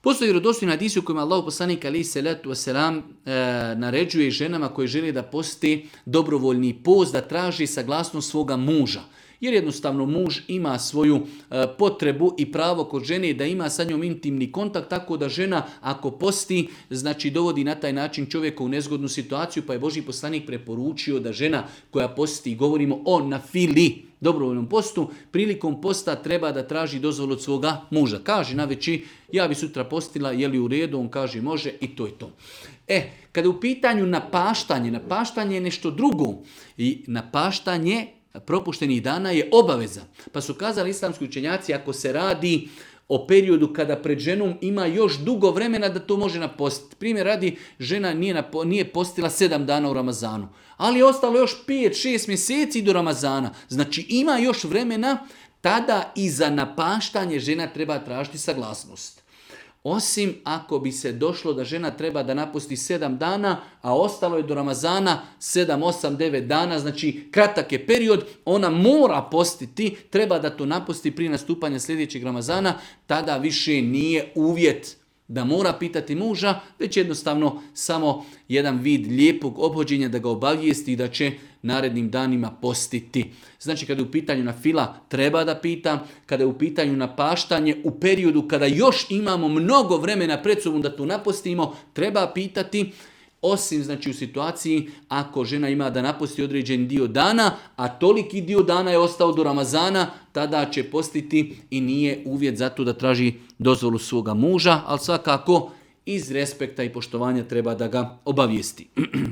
Postoji vjerodostojni hadisi u kojima Allahu poslanik alejhi selatu vesselam naređuje ženama koje žele da poste dobrovoljni post da traži saglasnost svoga muža. Jer jednostavno muž ima svoju potrebu i pravo kod žene da ima sa njom intimni kontakt, tako da žena ako posti, znači dovodi na taj način čovjeka u nezgodnu situaciju, pa je Božji poslanik preporučio da žena koja posti, govorimo o nafili, dobrovoljnom postu, prilikom posta treba da traži dozvolu od svoga muža. Kaže naveći, ja bi sutra postila, je li u redu, on kaže može i to je to. Kada je u pitanju napaštanje je nešto drugo. I napaštanje propuštenih dana je obaveza. Pa su kazali islamski učenjaci, ako se radi o periodu kada pred ženom ima još dugo vremena da to može napostiti. Primjer radi, žena nije postila 7 dana u Ramazanu, ali je ostalo još 5-6 mjeseci do Ramazana. Znači ima još vremena, tada i za napaštanje žena treba tražiti saglasnost. Osim ako bi se došlo da žena treba da napusti 7 dana, a ostalo je do Ramazana 7, 8, 9 dana, znači kratak je period, ona mora postiti, treba da to napusti prije nastupanja sljedećeg Ramazana, tada više nije uvjet da mora pitati muža, već jednostavno samo jedan vid lijepog ophođenja da ga obavijesti da će narednim danima postiti. Znači kada je u pitanju nafila treba da pita, kada je u pitanju napaštanje u periodu kada još imamo mnogo vremena pred sobom da to napostimo, treba pitati. Osim znači u situaciji ako žena ima da napusti određen dio dana, a toliki dio dana je ostao do Ramazana, tada će postiti i nije uvjet za to da traži dozvolu svoga muža, ali svakako iz respekta i poštovanja treba da ga obavijesti.